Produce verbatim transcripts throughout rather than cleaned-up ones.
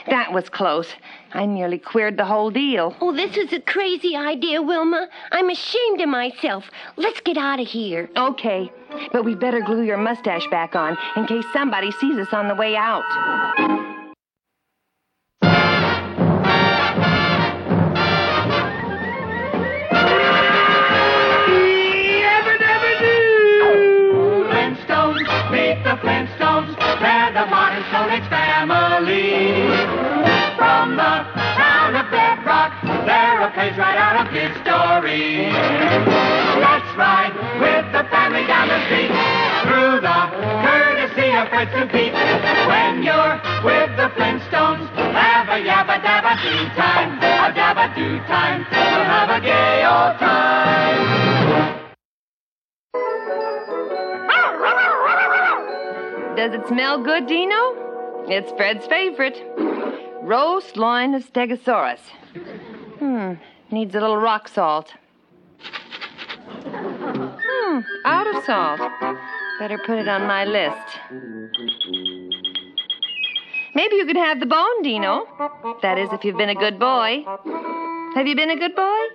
That was close. I nearly queered the whole deal. Oh, this is a crazy idea, Wilma. I'm ashamed of myself. Let's get out of here. Okay, but we better glue your mustache back on in case somebody sees us on the way out. Flintstones, meet the Flintstones. They're the modern Stone Age family. From the town of Bedrock, they're a page right out of history. Let's ride with the family down the street through the courtesy of Fred and Pete. When you're with the Flintstones, have a yabba dabba do time, a dabba do time. We'll have a gay old time. Does it smell good, Dino? It's Fred's favorite. Roast loin of Stegosaurus. Hmm, needs a little rock salt. Hmm, out of salt. Better put it on my list. Maybe you could have the bone, Dino. That is, if you've been a good boy. Have you been a good boy?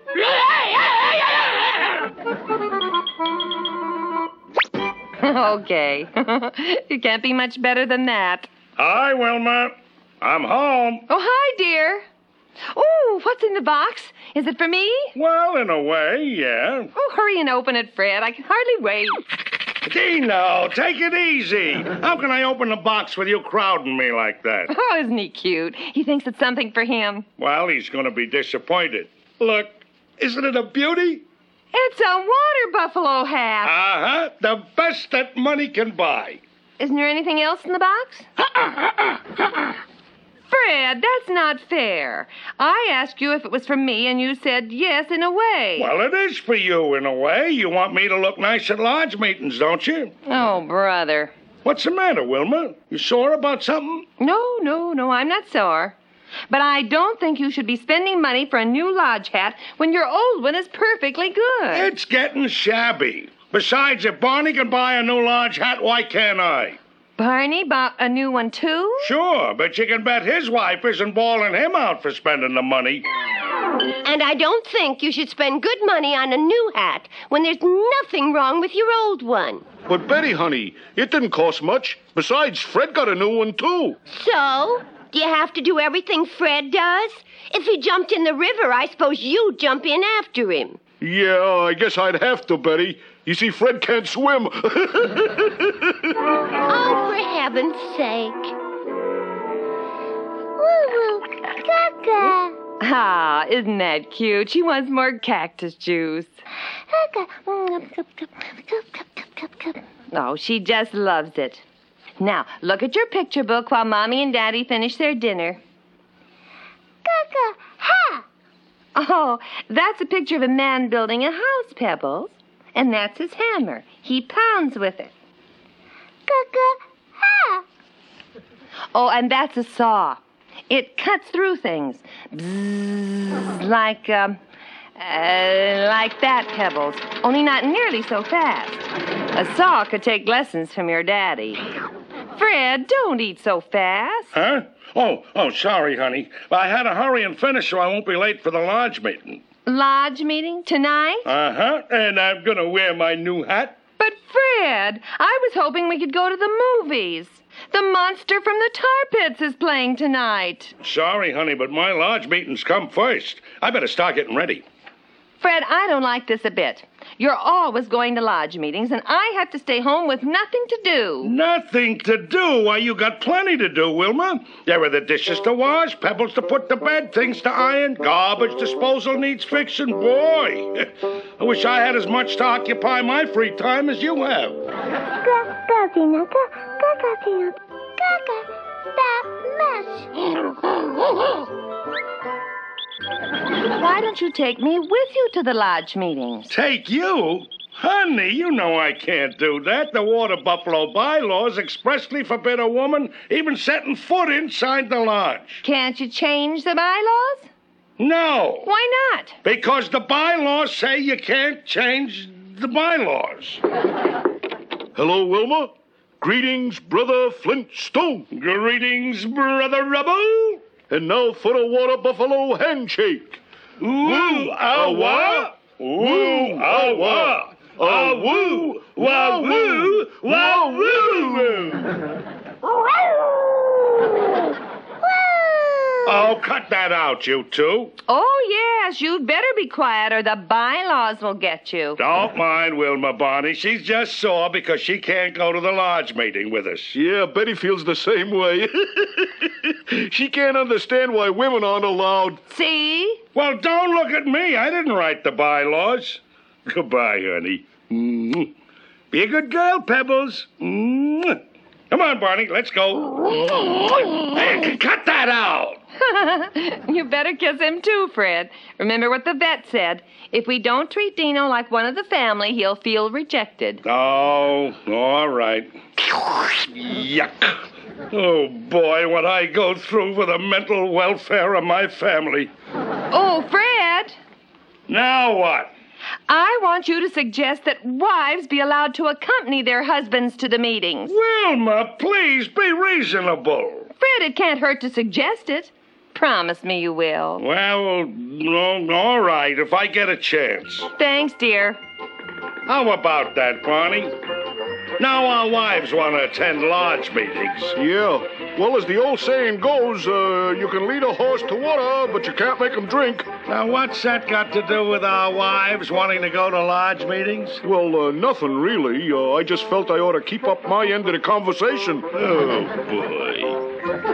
Okay. You can't be much better than that. Hi, Wilma. I'm home. Oh, hi, dear. Oh, what's in the box? Is it for me? Well, in a way, yeah. Oh, hurry and open it, Fred. I can hardly wait. Dino, take it easy. How can I open the box with you crowding me like that? Oh, isn't he cute? He thinks it's something for him. Well, he's going to be disappointed. Look, isn't it a beauty? It's a water buffalo hat. Uh-huh. The best that money can buy. Isn't there anything else in the box? Fred, that's not fair. I asked you if it was for me, and you said yes in a way. Well, it is for you in a way. You want me to look nice at lodge meetings, don't you? Oh, brother. What's the matter, Wilma? You sore about something? No, no, no, I'm not sore. But I don't think you should be spending money for a new lodge hat when your old one is perfectly good. It's getting shabby. Besides, if Barney can buy a new lodge hat, why can't I? Barney bought a new one, too? Sure, but you can bet his wife isn't bawling him out for spending the money. And I don't think you should spend good money on a new hat when there's nothing wrong with your old one. But, Betty, honey, it didn't cost much. Besides, Fred got a new one, too. So? Do you have to do everything Fred does? If he jumped in the river, I suppose you'd jump in after him. Yeah, I guess I'd have to, Betty. You see, Fred can't swim. Oh, for heaven's sake. Woo-woo, caca. Ah, isn't that cute? She wants more cactus juice. Oh, she just loves it. Now, look at your picture book while Mommy and Daddy finish their dinner. Caca, ha! Oh, that's a picture of a man building a house, Pebbles. And that's his hammer. He pounds with it. Caca, ha! Oh, and that's a saw. It cuts through things. Bzzz, like, um, uh, like that, Pebbles. Only not nearly so fast. A saw could take lessons from your daddy. Fred, don't eat so fast. Huh? Oh, oh, sorry, honey. I had to hurry and finish so I won't be late for the lodge meeting. Lodge meeting tonight? Uh-huh, and I'm going to wear my new hat. But, Fred, I was hoping we could go to the movies. The monster from the tar pits is playing tonight. Sorry, honey, but my lodge meetings come first. I better start getting ready. Fred, I don't like this a bit. You're always going to lodge meetings, and I have to stay home with nothing to do. Nothing to do? Why, you got plenty to do, Wilma. There are the dishes to wash, pebbles to put to bed, things to iron, garbage disposal needs fixing. Boy, I wish I had as much to occupy my free time as you have. Why don't you take me with you to the lodge meetings? Take you? Honey, you know I can't do that. The Water Buffalo bylaws expressly forbid a woman even setting foot inside the lodge. Can't you change the bylaws? No. Why not? Because the bylaws say you can't change the bylaws. Hello, Wilma. Greetings, Brother Flintstone. Greetings, Brother Rubble. And now for a water buffalo handshake. Woo, ah, wah. Woo, ah, wah. Ah, woo, wah, woo, wah, woo. Oh, cut that out, you two. Oh, yes, you'd better be quiet or the bylaws will get you. Don't mind Wilma, Barney. She's just sore because she can't go to the lodge meeting with us. Yeah, Betty feels the same way. She can't understand why women aren't allowed. See? Well, don't look at me. I didn't write the bylaws. Goodbye, honey. Mm-hmm. Be a good girl, Pebbles. Mm-hmm. Come on, Barney, let's go. Hey, cut that out. You better kiss him too, Fred. Remember what the vet said. If we don't treat Dino like one of the family, he'll feel rejected. Oh, all right. Yuck. Oh, boy, what I go through for the mental welfare of my family. Oh, Fred. Now what? I want you to suggest that wives be allowed to accompany their husbands to the meetings. Wilma, please be reasonable. Fred, it can't hurt to suggest it. Promise me you will. Well, no, all right, if I get a chance. Thanks, dear. How about that, Barney? Now our wives want to attend lodge meetings. Yeah. Well, as the old saying goes, uh, you can lead a horse to water, but you can't make him drink. Now, what's that got to do with our wives wanting to go to lodge meetings? Well, uh, nothing really. Uh, I just felt I ought to keep up my end of the conversation. Oh, boy.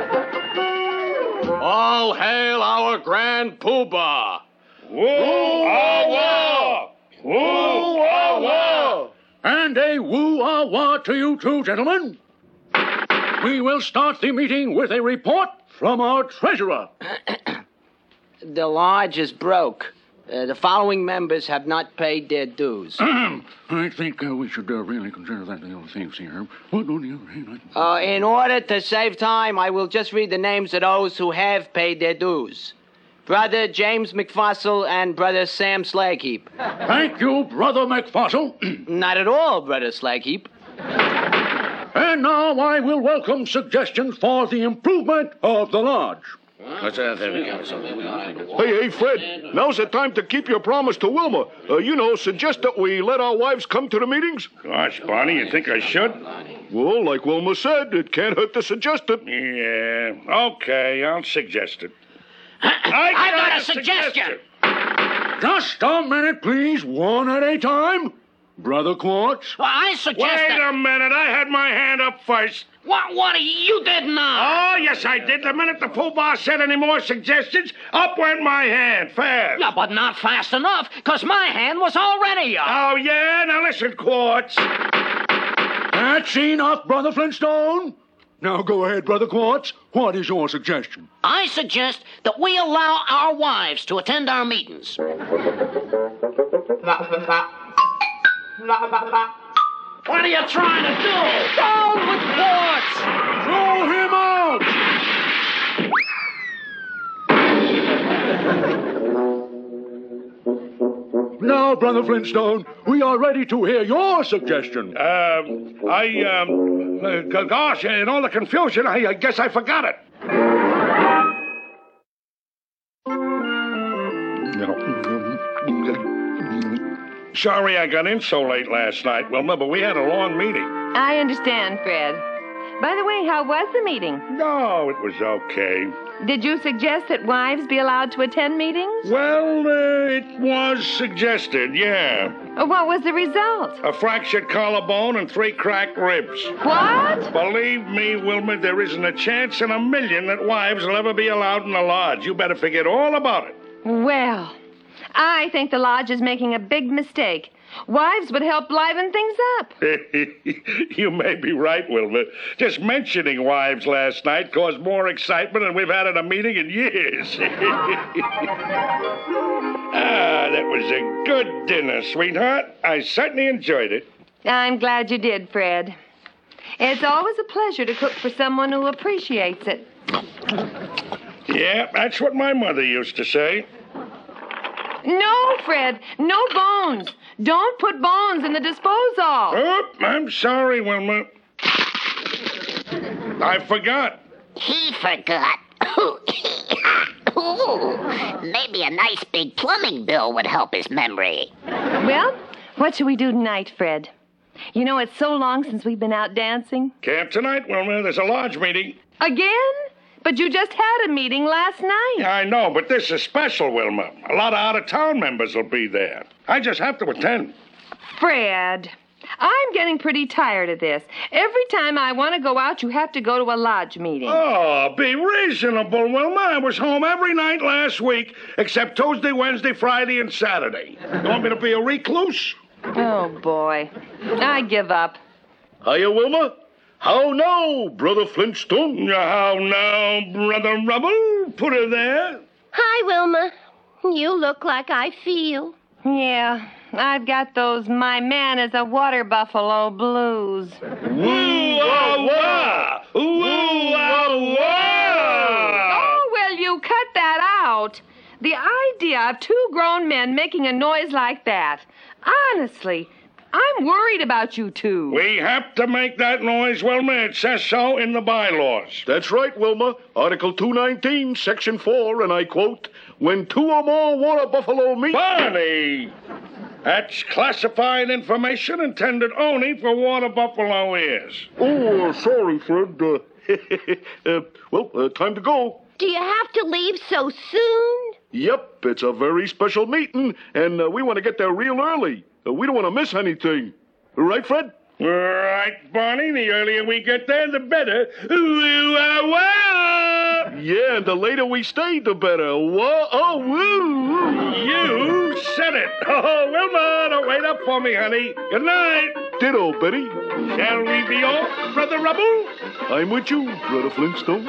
All hail our grand poobah! Woo-ah-wah! Woo-ah-wah! And a woo-ah-wah to you two, gentlemen. We will start the meeting with a report from our treasurer. The lodge is broke. Uh, the following members have not paid their dues. I think uh, we should uh, really consider that the other things here. But on the other hand, I... Uh, in order to save time, I will just read the names of those who have paid their dues. Brother James McFossil and Brother Sam Slagheap. Thank you, Brother McFossil. Not at all, Brother Slagheap. And now I will welcome suggestions for the improvement of the lodge. Hey, hey, Fred, now's the time to keep your promise to Wilma. Uh, you know, suggest that we let our wives come to the meetings. Gosh, Barney, you think I should? Well, like Wilma said, it can't hurt to suggest it. Yeah, okay, I'll suggest it. I, I got, got a a suggestion. Just a minute, please, one at a time. Brother Quartz. Well, I suggest Wait that... a minute, I had my hand up first. What, what, you did not. Oh, yes, I did. The minute the poobah said any more suggestions, up went my hand, fast. Yeah, but not fast enough, because my hand was already up. Oh, yeah? Now listen, Quartz. That's enough, Brother Flintstone. Now go ahead, Brother Quartz. What is your suggestion? I suggest that we allow our wives to attend our meetings. What are you trying to do? Down with Quartz! Throw him out! Now, Brother Flintstone, we are ready to hear your suggestion. Um, I, um, uh, g- gosh, in all the confusion, I, I guess I forgot it. Sorry I got in so late last night, Wilma, but we had a long meeting. I understand, Fred. By the way, how was the meeting? No, it was okay. Did you suggest that wives be allowed to attend meetings? Well, uh, it was suggested, yeah. Uh, What was the result? A fractured collarbone and three cracked ribs. What? Believe me, Wilma, there isn't a chance in a million that wives will ever be allowed in the lodge. You better forget all about it. Well, I think the lodge is making a big mistake. Wives would help liven things up. You may be right, Wilma. Just mentioning wives last night caused more excitement than we've had at a meeting in years. Ah, that was a good dinner, sweetheart. I certainly enjoyed it. I'm glad you did, Fred. It's always a pleasure to cook for someone who appreciates it. Yeah, that's what my mother used to say. No, Fred, no bones. Don't put bones in the disposal. Oh, I'm sorry, Wilma. I forgot. He forgot. Ooh, maybe a nice big plumbing bill would help his memory. Well, what shall we do tonight, Fred? You know, it's so long since we've been out dancing. Camp tonight, Wilma. There's a lodge meeting. Again? But you just had a meeting last night. Yeah, I know, but this is special, Wilma. A lot of out-of-town members will be there. I just have to attend. Fred, I'm getting pretty tired of this. Every time I want to go out, you have to go to a lodge meeting. Oh, be reasonable, Wilma. I was home every night last week, except Tuesday, Wednesday, Friday, and Saturday. You want me to be a recluse? Oh, boy. I give up. Hiya, Wilma. How now, Brother Flintstone? How now, Brother Rubble? Put her there. Hi, Wilma. You look like I feel. Yeah, I've got those my man is a water buffalo blues. Woo-wah-wah! Woo-wah-wah! Oh, will you cut that out? The idea of two grown men making a noise like that. Honestly, I'm worried about you two. We have to make that noise, Wilma. It says so in the bylaws. That's right, Wilma. Article two nineteen, Section four, and I quote, when two or more water buffalo meet... Barney! That's classified information intended only for water buffalo ears. Oh, uh, sorry, Fred. Uh, uh, well, uh, time to go. Do you have to leave so soon? Yep, it's a very special meeting, and uh, we want to get there real early. Uh, we don't want to miss anything. Right, Fred? Right, Barney. The earlier we get there, the better. Woo-wah-wah! Yeah, and the later we stay, the better. Whoa, oh, woo! You said it. Oh, Wilma, don't wait up for me, honey. Good night. Ditto, Betty. Shall we be off, Brother Rubble? I'm with you, Brother Flintstone.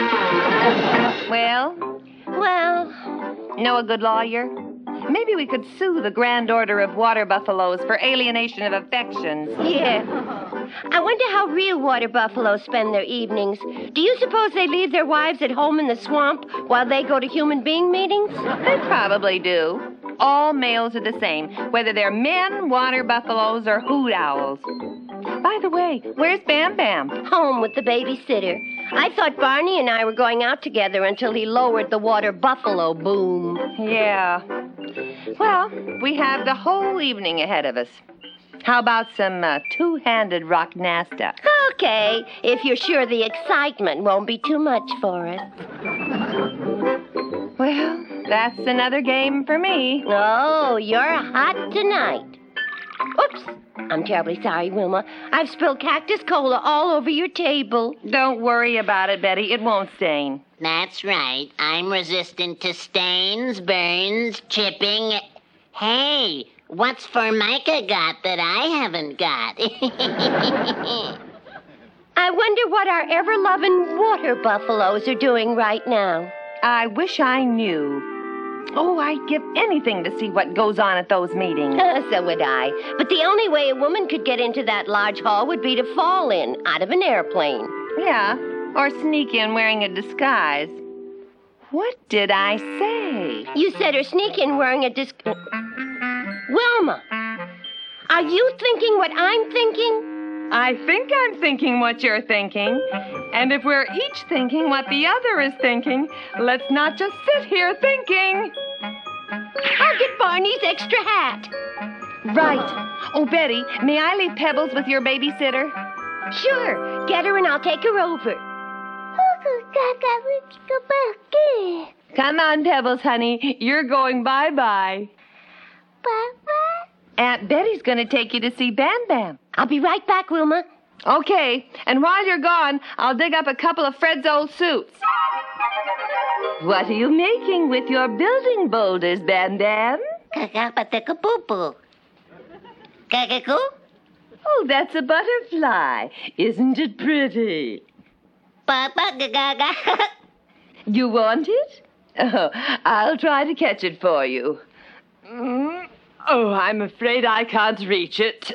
Well, Well, know a good lawyer? Maybe we could sue the Grand Order of Water Buffaloes for alienation of affections. yeah. I wonder how real water buffaloes spend their evenings. Do you suppose they leave their wives at home in the swamp while they go to human being meetings? They probably do. All males are the same, whether they're men, water buffaloes, or hoot owls. By the way, where's Bam Bam? Home with the babysitter. I thought Barney and I were going out together until he lowered the water buffalo boom. Yeah. Well, we have the whole evening ahead of us. How about some uh, two-handed rock nasta? Okay, if you're sure the excitement won't be too much for us. Well, that's another game for me. Oh, you're hot tonight. Oops. I'm terribly sorry, Wilma. I've spilled cactus cola all over your table. Don't worry about it, Betty. It won't stain. That's right. I'm resistant to stains, burns, chipping. Hey, what's Formica got that I haven't got? I wonder what our ever-loving water buffaloes are doing right now. I wish I knew. Oh, I'd give anything to see what goes on at those meetings. So would I. But the only way a woman could get into that lodge hall would be to fall in out of an airplane. Yeah, or sneak in wearing a disguise. What did I say? You said her sneak in wearing a disc... Wilma, are you thinking what I'm thinking? I think I'm thinking what you're thinking. And if we're each thinking what the other is thinking, let's not just sit here thinking. I'll get Barney's extra hat. Right. Oh, Betty, may I leave Pebbles with your babysitter? Sure. Get her and I'll take her over. Come on, Pebbles, honey. You're going bye-bye. Bye-bye. Aunt Betty's going to take you to see Bam Bam. I'll be right back, Wilma. Okay, and while you're gone, I'll dig up a couple of Fred's old suits. What are you making with your building boulders, Bam Bam? Kakapataka-poo-poo. Kakakoo? Oh, that's a butterfly. Isn't it pretty? Papa-ga-ga-ga. You want it? Oh, I'll try to catch it for you. Mm. Oh, I'm afraid I can't reach it.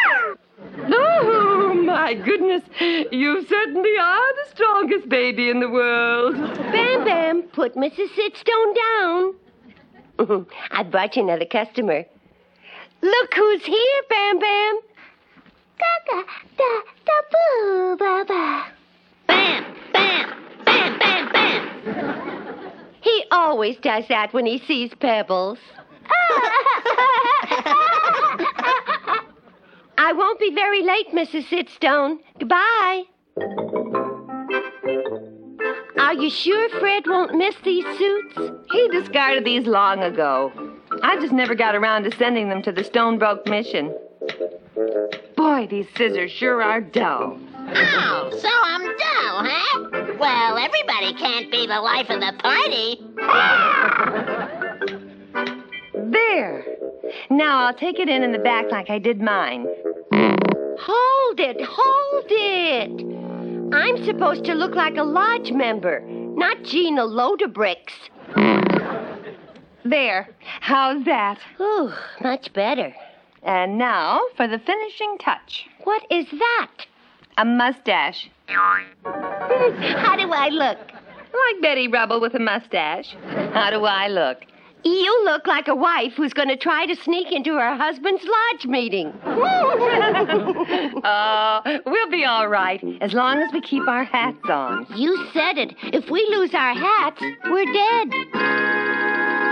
Oh, my goodness. You certainly are the strongest baby in the world. Bam Bam, put Missus Sitstone down. I brought you another customer. Look who's here, Bam Bam. Gaga, da, da, boo, ba, ba. Bam, bam, bam, bam, bam. He always does that when he sees Pebbles. I won't be very late, Missus Sitstone. Goodbye. Are you sure Fred won't miss these suits? He discarded these long ago. I just never got around to sending them to the Stonebrook Mission. Boy, these scissors sure are dull. Oh, so I'm dull, huh? Well, everybody can't be the life of the party. There. Now I'll take it in in the back like I did mine. Hold it, hold it. I'm supposed to look like a lodge member, not Gina Lodebricks. There. How's that? Ooh, much better. And now for the finishing touch. What is that? A mustache. How do I look? Like Betty Rubble with a mustache. How do I look? You look like a wife who's going to try to sneak into her husband's lodge meeting. Oh, we'll be all right, as long as we keep our hats on. You said it. If we lose our hats, we're dead.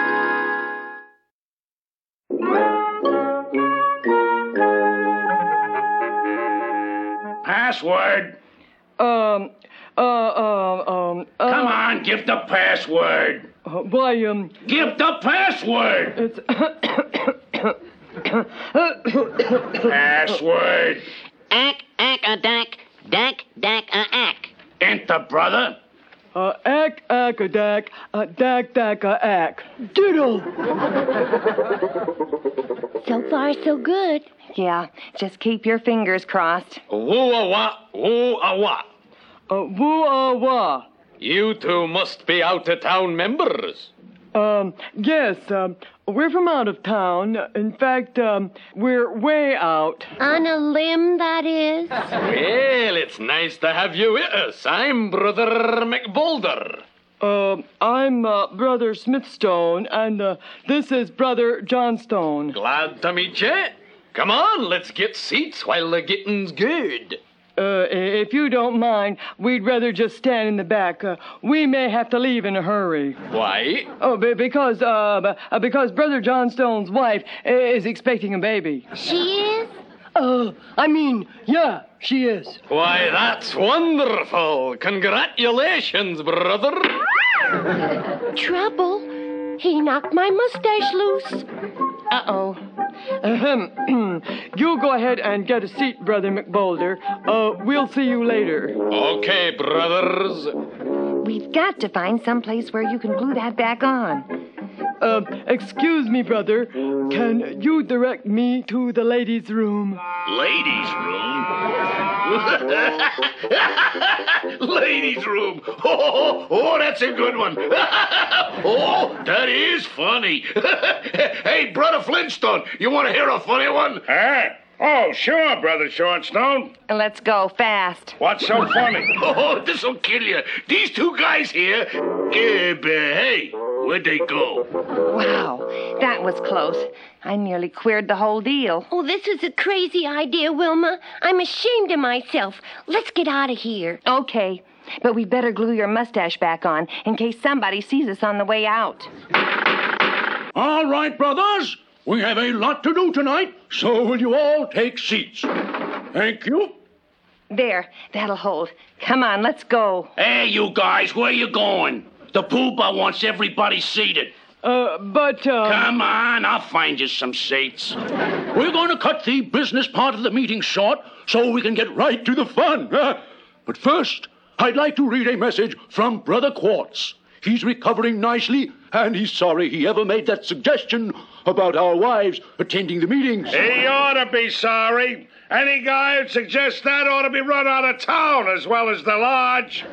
Password. Um, uh, uh, um, uh, Come on, give the password. Uh, why, um... Give the password. It's... Password. Ack, ack, a dack, dack, dack, a ack. Enter, brother. Uh, ack, ack, a dack, a dack, dack, a ack. Diddle! So far, so good. Yeah, just keep your fingers crossed. Woo-a-wah, woo-a-wah. Uh, woo-ah-wah. You two must be out-of-town members. Um, yes, um, we're from out of town. In fact, um, we're way out. On a limb, that is. Well, it's nice to have you with us. I'm Brother McBoulder. Uh, I'm uh, Brother Smithstone, and uh, this is Brother Johnstone. Glad to meet you. Come on, let's get seats while the getting's good. Uh, if you don't mind, we'd rather just stand in the back. Uh, we may have to leave in a hurry. Why? Oh, be- because, uh, b- uh, because Brother Johnstone's wife is expecting a baby. She is? Uh, I mean, yeah, she is. Why, that's wonderful. Congratulations, brother. Trouble? He knocked my mustache loose. Uh-oh. Ahem. You go ahead and get a seat, Brother McBoulder. Uh, we'll see you later. Okay, brothers. We've got to find some place where you can glue that back on. Uh, excuse me, brother. Can you direct me to the ladies' room? Ladies' room? Ladies' room. Oh, oh, that's a good one. Oh, that is funny. Hey, Brother Flintstone, you want to hear a funny one? Huh? Oh, sure, Brother Shortstone. Let's go fast. What's so funny? Oh, this'll kill you. These two guys here, uh, hey, where'd they go? Wow, that was close. I nearly queered the whole deal. Oh, this is a crazy idea, Wilma. I'm ashamed of myself. Let's get out of here. Okay, but we better glue your mustache back on in case somebody sees us on the way out. All right, brothers. We have a lot to do tonight, so will you all take seats? Thank you. There, that'll hold. Come on, let's go. Hey, you guys, where you going? The Pooh-Bah wants everybody seated. Uh, but, uh... Come on, I'll find you some seats. We're going to cut the business part of the meeting short so we can get right to the fun. But first, I'd like to read a message from Brother Quartz. He's recovering nicely, and he's sorry he ever made that suggestion about our wives attending the meetings. He ought to be sorry. Any guy who suggests that ought to be run out of town as well as the lodge.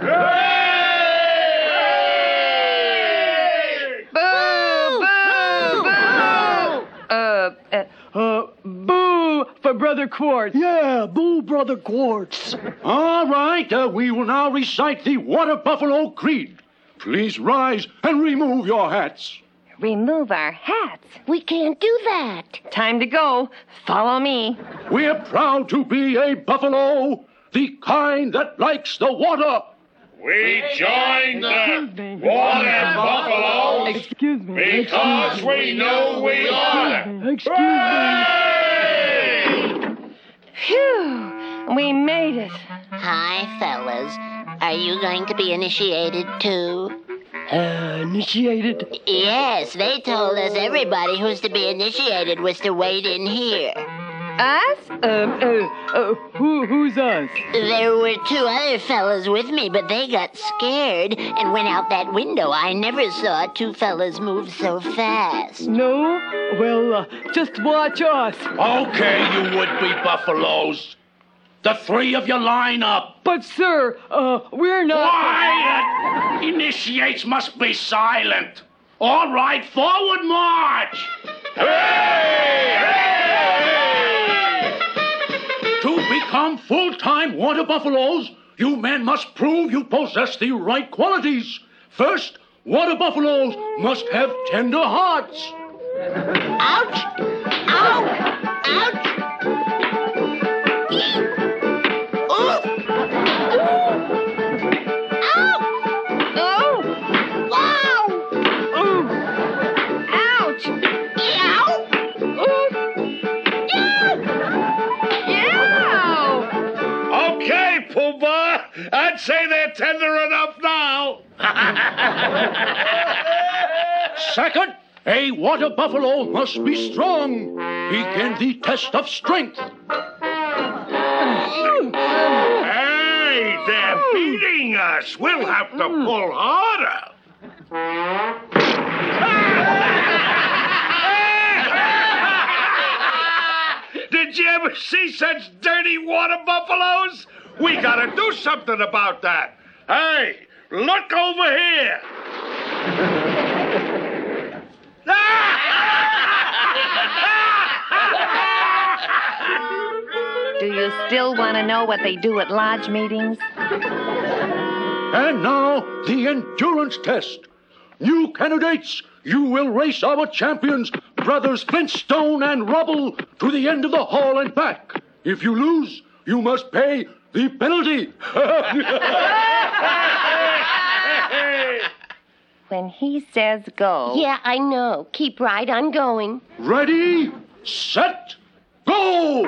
Boo! Boo! Boo! Uh, uh, Uh, boo for Brother Quartz. Yeah, boo, Brother Quartz. All right, uh, we will now recite the Water Buffalo Creed. Please rise and remove your hats. remove our hats. We can't do that. Time to go. Follow me. We're proud to be a buffalo, the kind that likes the water. We joined Excuse the me. Water Buffaloes Excuse me. because we know we ought to. Excuse me. Phew! We made it. Hi, fellas. Are you going to be initiated too? Uh, initiated. Yes, they told us everybody who's to be initiated was to wait in here. Us? Um, uh, uh, who, who's us? There were two other fellas with me, but they got scared and went out that window. I never saw two fellas move so fast. No? Well, uh, just watch us. Okay, you would-be buffaloes. The three of you line up. But, sir, uh, we're not... Quiet! Initiates must be silent. All right, forward march! Hey! Hey! To become full-time water buffaloes, you men must prove you possess the right qualities. First, water buffaloes must have tender hearts. Ouch! Ow! Ouch! Eek! Oof! Ow! Oh! Wow! Ooh! Ouch! Yow! Yow! Okay, Pumbaa. I'd say they're tender enough now. Second, a water buffalo must be strong. Begin the test of strength. Hey, they're beating us. We'll have to pull harder. Did you ever see such dirty water buffaloes? We gotta do something about that. Hey, look over here. Do you still want to know what they do at lodge meetings? And now, the endurance test. New candidates, you will race our champions, brothers Flintstone and Rubble, to the end of the hall and back. If you lose, you must pay the penalty. When he says go. Yeah, I know. Keep right on going. Ready, set, go!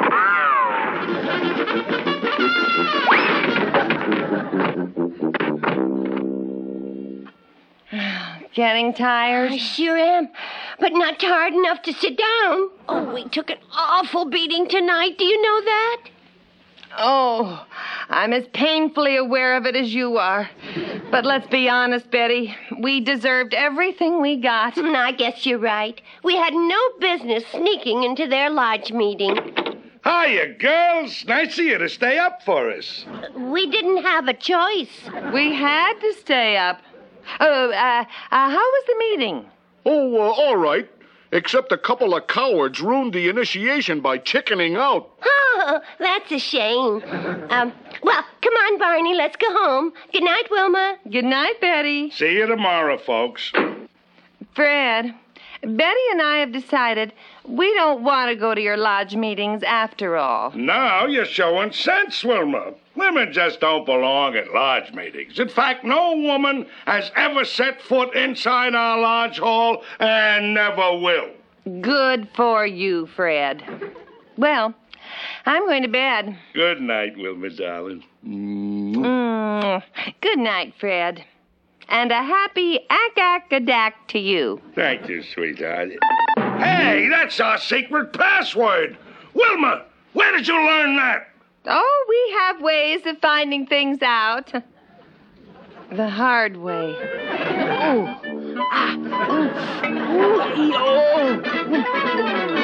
Getting tired? I sure am, but not tired enough to sit down. Oh, we took an awful beating tonight. Do you know that? Oh, I'm as painfully aware of it as you are. But let's be honest, Betty. We deserved everything we got. Mm, I guess you're right. We had no business sneaking into their lodge meeting. Hiya, girls. Nice of you to stay up for us. We didn't have a choice. We had to stay up. Oh, uh, uh, how was the meeting? Oh, uh, all right. Except a couple of cowards ruined the initiation by chickening out. Oh, that's a shame. Um, well, come on, Barney. Let's go home. Good night, Wilma. Good night, Betty. See you tomorrow, folks. Fred, Betty and I have decided we don't want to go to your lodge meetings after all. Now you're showing sense, Wilma. Women just don't belong at lodge meetings. In fact, no woman has ever set foot inside our lodge hall and never will. Good for you, Fred. Well, I'm going to bed. Good night, Wilma, darling. Mm. Good night, Fred. And a happy ack-ack-a-dack to you. Thank you, sweetheart. Hey, that's our secret password. Wilma, where did you learn that? Oh, we have ways of finding things out. The hard way. Oh. Ah. Ooh. Ooh. Ee. Oh.